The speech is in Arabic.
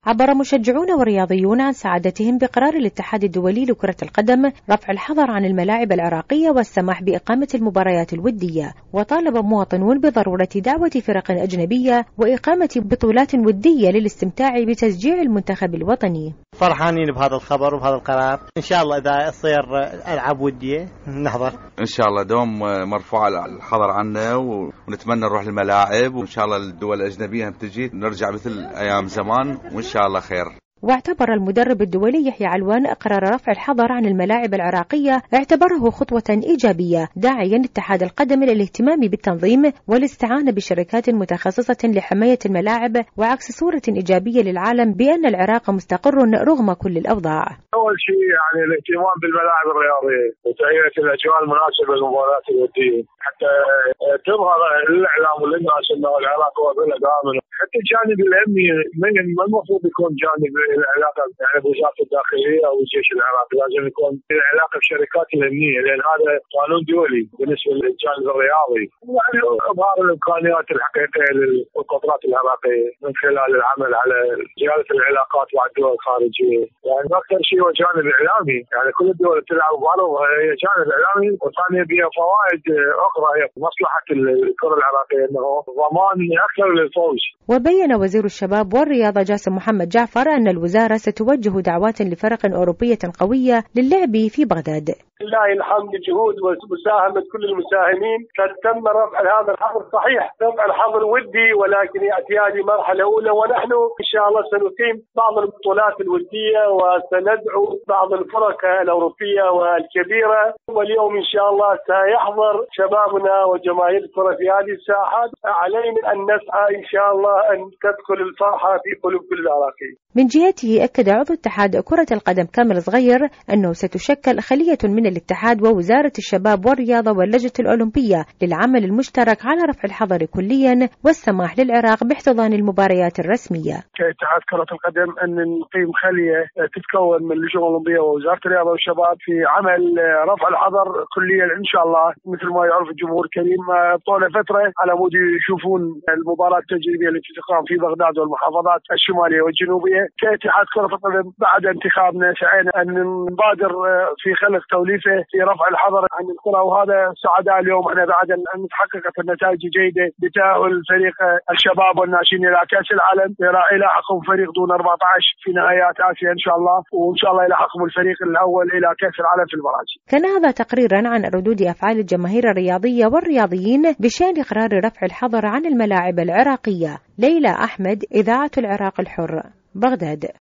عبر مشجعون ورياضيون عن سعادتهم بقرار الاتحاد الدولي لكرة القدم رفع الحظر عن الملاعب العراقية والسماح بإقامة المباريات الودية، وطالب مواطنون بضرورة دعوة فرق أجنبية وإقامة بطولات ودية للاستمتاع بتشجيع المنتخب الوطني. فرحانين بهذا الخبر وبهذا القرار، إن شاء الله إذا تصير ألعاب ودية نحضر. إن شاء الله دوم مرفوع الحظر عنا ونتمنى نروح الملاعب، وإن شاء الله الدول الأجنبية تجي نرجع مثل أيام زمان وإن شاء الله خير. واعتبر المدرب الدولي يحيى علوان قرار رفع الحظر عن الملاعب العراقية اعتبره خطوة إيجابية، داعيا اتحاد القدم للاهتمام بالتنظيم والاستعانة بشركات متخصصة لحماية الملاعب، وعكس صورة إيجابية للعالم بأن العراق مستقر رغم كل الأوضاع. أول شيء يعني الاهتمام بالملاعب الرياضية وتهيئة الأجواء المناسبة للمباريات الودية حتى تظهر للإعلام وللناس أنه العراق هو بلد آمن. حتى الجانب الأمني ما المفروض يكون جانب العلاقة يعني بوزارة الداخلية أو الجيش العراقي، لازم يكون العلاقة بشركات الأمنية، لأن هذا قانون دولي بالنسبة للجانب الرياضي. يعني إظهار الإمكانيات الحقيقية للقطرات العراقية من خلال العمل على زيادة العلاقات مع الدول الخارجية. يعني أكثر شيء هو جانب إعلامي، يعني كل الدول تلعب بعضها هي جانب إعلامي، وثانيا بها فوائد أخرى هي مصلحة الكرة العراقية أنه ضمان أكثر للفوز. وبين وزير الشباب والرياضة جاسم محمد جعفر أن الوزارة ستوجه دعوات لفرق أوروبية قوية للعب في بغداد. لله الحمد، جهود ومساهمة كل المساهمين قد تم رفع هذا الحظر. صحيح رفع الحظر ودي، ولكن يأتي هذه مرحلة أولى، ونحن إن شاء الله سنقيم بعض البطولات الودية وسندعو بعض الفرق الأوروبية والكبيرة، واليوم إن شاء الله سيحضر شبابنا وجماهير الكرة في هذه الساحات. علينا أن نسعى إن شاء الله أن تدخل الفرحة في قلوب كل العراقيين. من جهته أكد عضو اتحاد كرة القدم كامل صغير أنه ستشكل خلية من الاتحاد ووزارة الشباب والرياضة واللجنة الأولمبية للعمل المشترك على رفع الحظر كليا والسماح للعراق باحتضان المباريات الرسمية. كاتحاد كرة القدم أن نقيم خلية تتكون من اللجنة الأولمبية ووزارة الرياضة والشباب في عمل رفع الحظر كليا إن شاء الله، مثل ما يعرف الجمهور الكريم طول فترة على مود يشوفون المباراة التجريبية التي تقام في بغداد والمحافظات الشمالية والجنوبية. كاتحاد كرة القدم بعد انتخابنا سعينا أن نبادر في خلق توليفة في رفع الحظر عن الكرة، وهذا سعداء اليوم احنا بعد أن تحققت النتائج جيدة بتأهل فريق الشباب والناشئين إلى كأس العالم. راح يلاحقهم فريق دون 14 في نهائيات آسيا إن شاء الله، وإن شاء الله يلاحقهم الفريق الأول إلى كأس العالم في المراجع. كان هذا تقريرا عن ردود أفعال الجماهير الرياضية والرياضيين بشأن قرار رفع الحظر عن الملاعب العراقية. ليلى أحمد، إذاعة العراق الحر، بغداد.